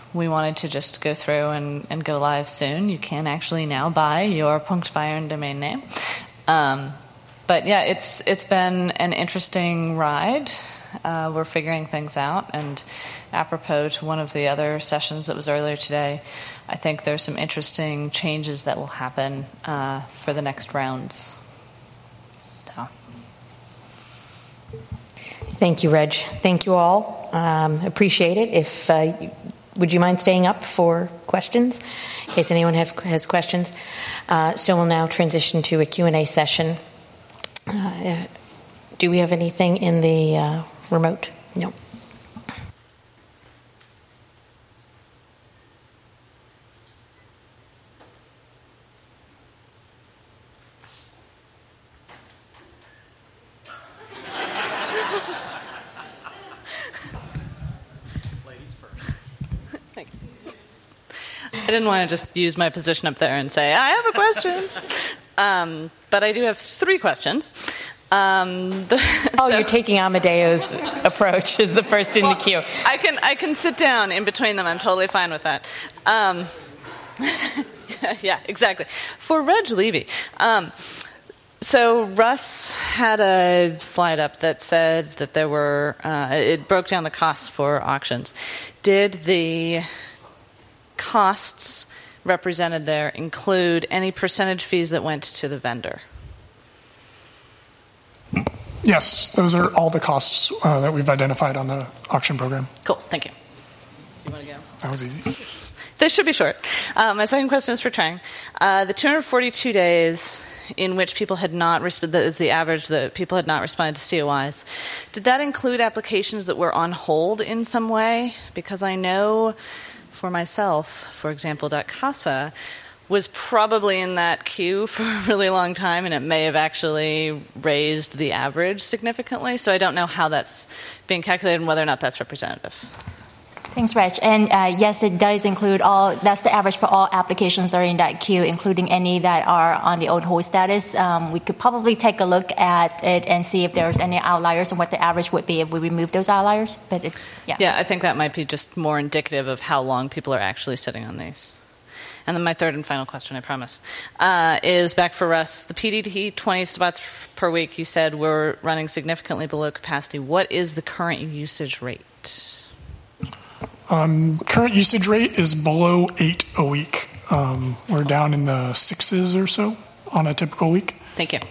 we wanted to just go through and, and go live soon. You can actually now buy your Punktbayern domain name. Um, but yeah, it's it's been an interesting ride. Uh, we're figuring things out, and apropos to one of the other sessions that was earlier today, I think there's some interesting changes that will happen uh, for the next rounds. So.
Thank you, Reg. Thank you all. Um, appreciate it. If uh, would you mind staying up for questions, in case anyone have, has questions? Uh, so we'll now transition to a Q and A session. Uh, do we have anything in the uh, remote? No.
I didn't want to just use my position up there and say, I have a question. um, but I do have three questions. Um, the,
oh,
so,
you're taking Amadeo's approach as the first in
well,
the queue.
I can I can sit down in between them. I'm totally fine with that. Um, yeah, exactly. For Reg Levy, um, so Russ had a slide up that said that there were, uh, it broke down the costs for auctions. Did the costs represented there include any percentage fees that went to the vendor?
Yes, those are all the costs uh, that we've identified on the auction program.
Cool, thank you. You want to go?
That was easy.
This should be short. Uh, my second question is for Trang. Uh, the two hundred forty-two days in which people had not responded, that is the average that people had not responded to C O Is, did that include applications that were on hold in some way? Because I know for myself, for example, .casa was probably in that queue for a really long time, and it may have actually raised the average significantly. So I don't know how that's being calculated and whether or not that's representative.
Thanks, Reg. And uh, yes, it does include all, that's the average for all applications that are in that queue, including any that are on the on hold status. Um, we could probably take a look at it and see if there's any outliers and what the average would be if we remove those outliers. But it, yeah.
Yeah, I think that might be just more indicative of how long people are actually sitting on these. And then my third and final question, I promise, uh, is back for Russ. The P D T twenty spots per week, you said we're running significantly below capacity. What is the current usage rate?
Um, current usage rate is below eight a week. Um, we're down in the sixes or so on a typical week.
Thank you.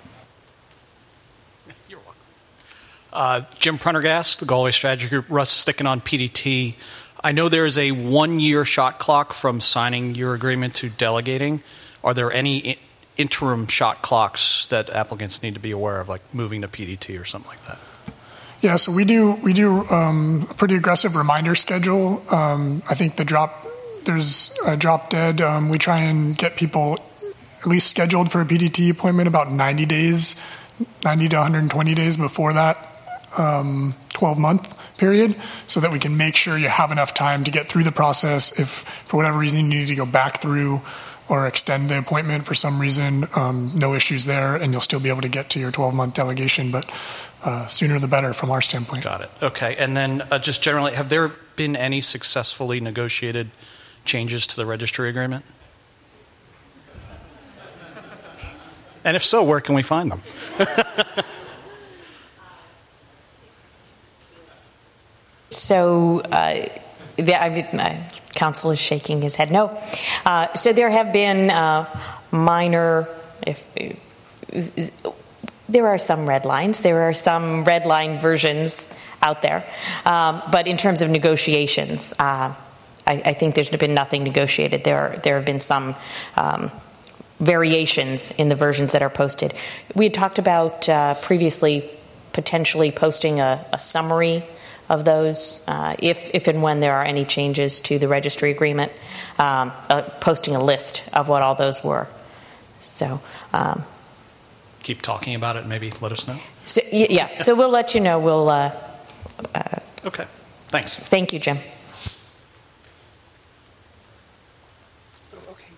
You're welcome. Uh, Jim Prendergast, the Galway Strategy Group. Russ, sticking on P D T. I know there is a one-year shot clock from signing your agreement to delegating. Are there any I- interim shot clocks that applicants need to be aware of, like moving to P D T or something like that?
Yeah, so we do we do um, a pretty aggressive reminder schedule. Um, I think the drop there's a drop dead. Um, we try and get people at least scheduled for a P D T appointment about ninety days, ninety to one hundred twenty days before that um, twelve month period, so that we can make sure you have enough time to get through the process. If for whatever reason you need to go back through or extend the appointment for some reason, um, no issues there, and you'll still be able to get to your twelve month delegation. But Uh, sooner the better from our standpoint.
Got it. Okay. And then uh, just generally, have there been any successfully negotiated changes to the registry agreement? And if so, where can we find them?
So, uh, the, I mean, my counsel is shaking his head no. Uh, so there have been uh, minor, if is, is, there are some red lines. There are some red line versions out there. Um, but in terms of negotiations, uh, I, I think there's been nothing negotiated. There, there have been some um, variations in the versions that are posted. We had talked about uh, previously potentially posting a, a summary of those, uh, if, if and when there are any changes to the registry agreement, um, uh, posting a list of what all those were. So, um,
keep talking about it and maybe let us know.
So, yeah, yeah, so we'll let you know. We'll. Uh, uh,
okay, thanks.
Thank you, Jim.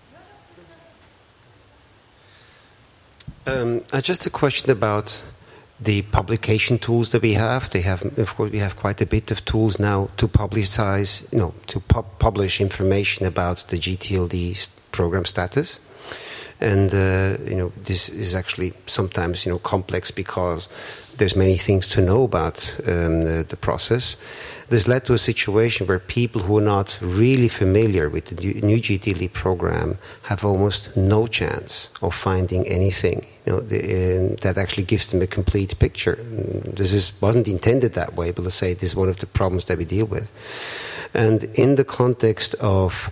Um, uh, just a question about the publication tools that we have. They have, of course, we have quite a bit of tools now to publicize, you know, to pu- publish information about the G T L D program status. And uh, you know, this is actually sometimes, you know, complex because there's many things to know about um, the, the process. This led to a situation where people who are not really familiar with the new G T L D program have almost no chance of finding anything, you know, the, uh, that actually gives them a complete picture. This is, wasn't intended that way, but let's say this is one of the problems that we deal with. And in the context of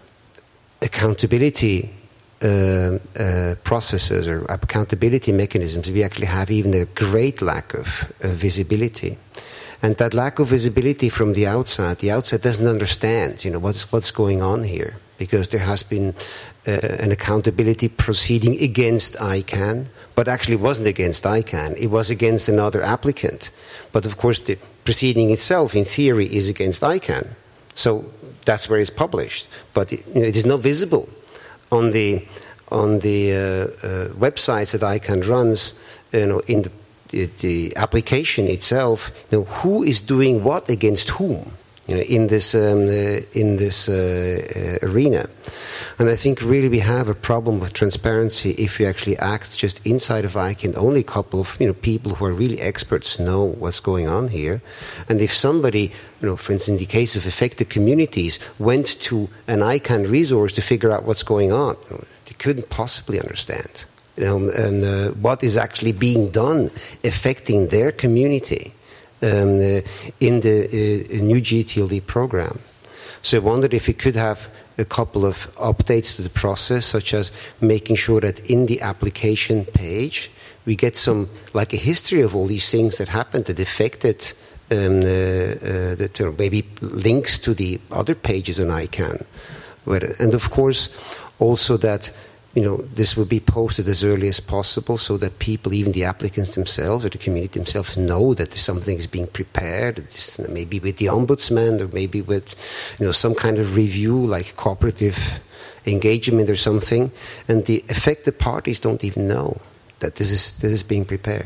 accountability Uh, uh, processes or accountability mechanisms, we actually have even a great lack of uh, visibility. And that lack of visibility from the outside, the outside doesn't understand, you know, what's what's going on here, because there has been uh, an accountability proceeding against I CANN, but actually wasn't against I CANN, it was against another applicant. But of course the proceeding itself, in theory, is against I CANN. So that's where it's published. But it, you know, it is not visible on the on the uh, uh, websites that I CANN runs, you know, in the, the, the application itself, you know, who is doing what against whom, you know, in this um, uh, in this uh, uh, arena. And I think really we have a problem with transparency if we actually act just inside of I CANN. Only a couple of, you know, people who are really experts know what's going on here. And if somebody, you know, for instance, in the case of affected communities, went to an I CANN resource to figure out what's going on, they couldn't possibly understand, you know, and uh, what is actually being done affecting their community um, uh, in the uh, new G T L D program. So I wondered if we could have a couple of updates to the process, such as making sure that in the application page we get some, like a history of all these things that happened that affected, um, uh, uh, that, you know, maybe links to the other pages on I CANN. And of course, also that, you know, this will be posted as early as possible so that people, even the applicants themselves or the community themselves, know that something is being prepared, this, maybe with the ombudsman or maybe with, you know, some kind of review like cooperative engagement or something. And the affected parties don't even know that this is, this is being prepared.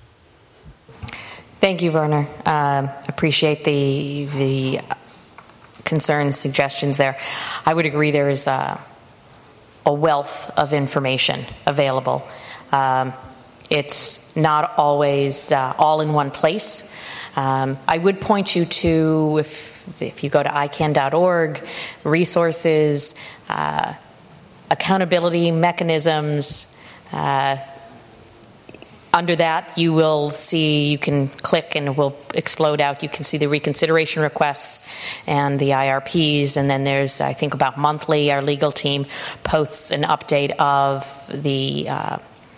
Thank you, Werner. Um, appreciate the, the concerns, suggestions there. I would agree there is a a wealth of information available. Um, it's not always uh, all in one place. Um, I would point you to, if, if you go to I CANN dot org, resources, uh, accountability mechanisms. Uh, under that, you will see, you can click and it will explode out. You can see the reconsideration requests and the I R Ps. And then there's, I think, about monthly, our legal team posts an update of the uh,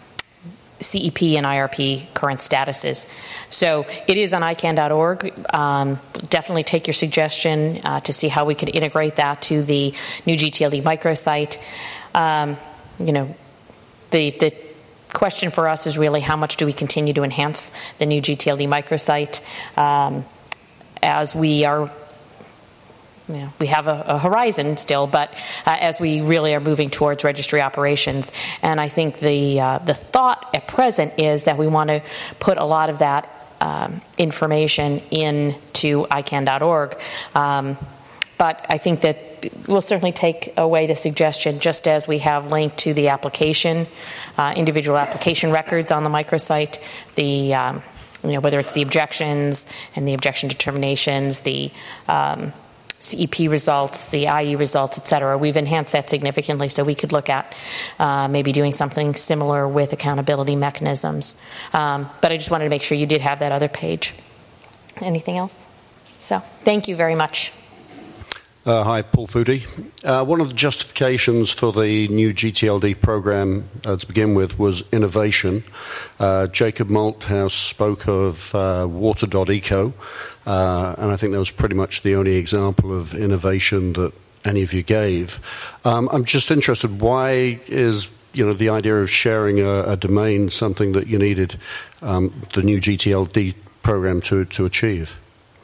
C E P and I R P current statuses. So it is on I CANN dot org. Um, definitely take your suggestion uh, to see how we could integrate that to the new G T L D microsite. Um, you know, the the question for us is really how much do we continue to enhance the new G T L D microsite um, as we are, you know, we have a, a horizon still, but uh, as we really are moving towards registry operations. And I think the uh, the thought at present is that we want to put a lot of that um, information into I CANN dot org. Um, but I think that we'll certainly take away the suggestion, just as we have linked to the application, uh, individual application records on the microsite, the um, you know, whether it's the objections and the objection determinations, the um, C E P results, the I E results, et cetera. We've enhanced that significantly, so we could look at uh, maybe doing something similar with accountability mechanisms. Um, but I just wanted to make sure you did have that other page. Anything else? So, thank you very much.
Uh, hi, Paul Foodie. Uh, one of the justifications for the new G T L D program uh, to begin with was innovation. Uh, Jacob Malthouse spoke of uh, water dot eco, uh, and I think that was pretty much the only example of innovation that any of you gave. Um, I'm just interested, why is, you know, the idea of sharing a, a domain something that you needed um, the new G T L D program to, to achieve?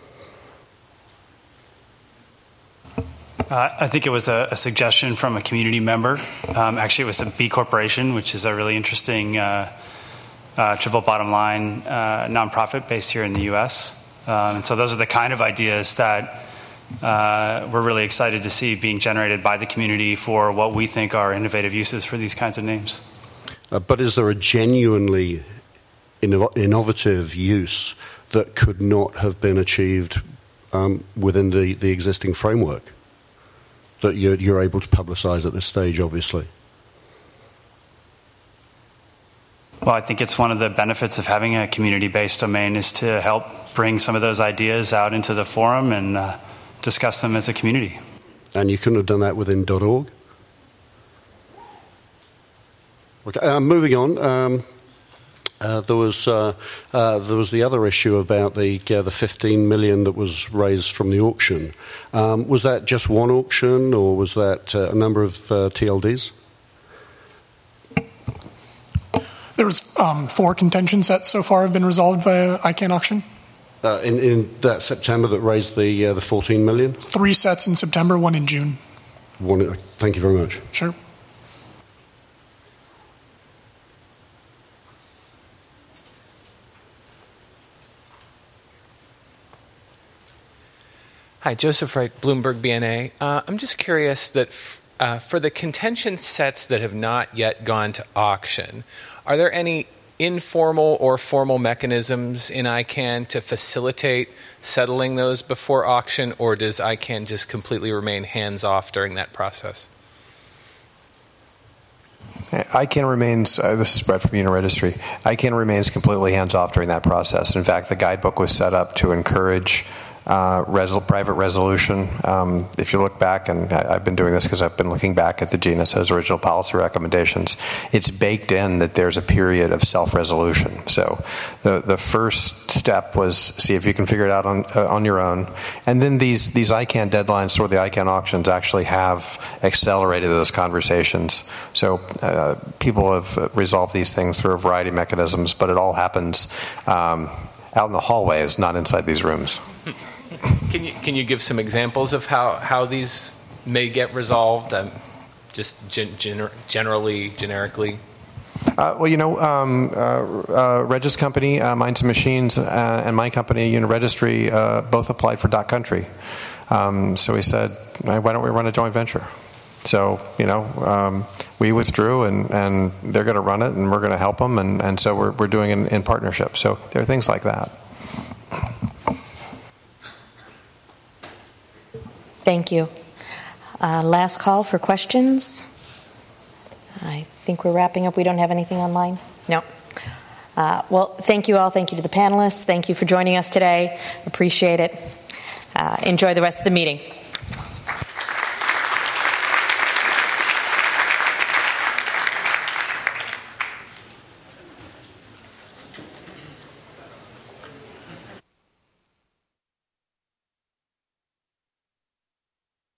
Uh, I think it was a, a suggestion from a community member. Um, actually, it was a B Corporation, which is a really interesting uh, uh, triple bottom line uh, nonprofit based here in the U S. Um, and so those are the kind of ideas that uh, we're really excited to see being generated by the community for what we think are innovative uses for these kinds of names.
Uh, but is there a genuinely inno- innovative use that could not have been achieved um, within the, the existing framework that you're, you're able to publicise at this stage, obviously?
Well, I think it's one of the benefits of having a community-based domain is to help bring some of those ideas out into the forum and uh, discuss them as a community.
And you couldn't have done that within .org? Okay, uh, moving on. Um, uh, there was uh, uh, there was the other issue about the uh, the fifteen million that was raised from the auction. Um, was that just one auction, or was that uh, a number of uh, T L Ds?
There was um, four contention sets so far have been resolved via I CANN auction.
Uh, in, in that September that raised the uh, the fourteen million?
Three sets in September, one in June.
One, thank you very much.
Sure.
Hi, Joseph Wright, Bloomberg B N A. Uh, I'm just curious that f- uh, for the contention sets that have not yet gone to auction, are there any informal or formal mechanisms in I CANN to facilitate settling those before auction, or does I CANN just completely remain hands-off during that process?
I CANN remains, uh, this is Brett from Uniregistry, I CANN remains completely hands-off during that process. In fact, the guidebook was set up to encourage Uh, resol- private resolution. Um, if you look back, and I, I've been doing this because I've been looking back at the G N S O's original policy recommendations, it's baked in that there's a period of self-resolution. So the the first step was see if you can figure it out on uh, on your own, and then these these I CANN deadlines or the I CANN auctions actually have accelerated those conversations. So uh, people have resolved these things through a variety of mechanisms, but it all happens um, out in the hallways, not inside these rooms.
Can you can you give some examples of how, how these may get resolved? Um, just gen- gener- generally, generically.
Uh, well, you know, um, uh, uh, Reg's company, uh, Minds and Machines, uh, and my company, Uniregistry, uh, both applied for Dot Country. Um, so we said, why don't we run a joint venture? So, you know, um, we withdrew, and, and they're going to run it, and we're going to help them, and, and so we're, we're doing it in, in partnership. So there are things like that.
Thank you. Uh, last call for questions. I think we're wrapping up. We don't have anything online? No. Uh, well, thank you all. Thank you to the panelists. Thank you for joining us today. Appreciate it. Uh, enjoy the rest of the meeting.